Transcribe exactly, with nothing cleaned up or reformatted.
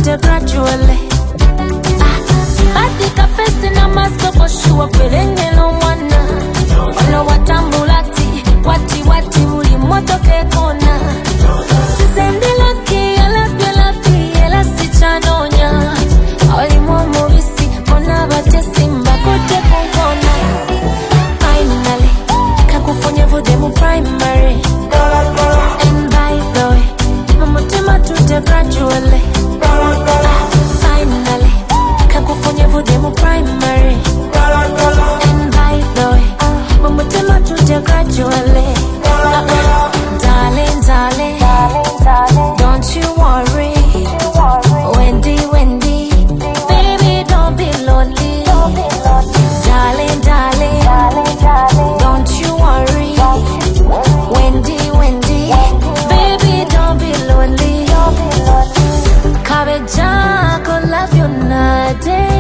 to gradually. Adika face na masopo shuwa pelenge no mwana. Wano watambulati, wati wati uli moto kekona. Sendela ki ala pela pi ela si chanonya. Oli momo visi mona bate simba kote kongona. Finally, kakufonya vode mu primary. And by the way, mama tema to the gradually. Finally, kakufonya vode mu primary. And by the way, mama tema to the gradually. Darling, darling, don't you worry. Wendy, Wendy, baby, don't be lonely. Darling, darling, don't you worry. Wendy, Wendy, baby, don't be lonely. Kabeja, go love you, Nade.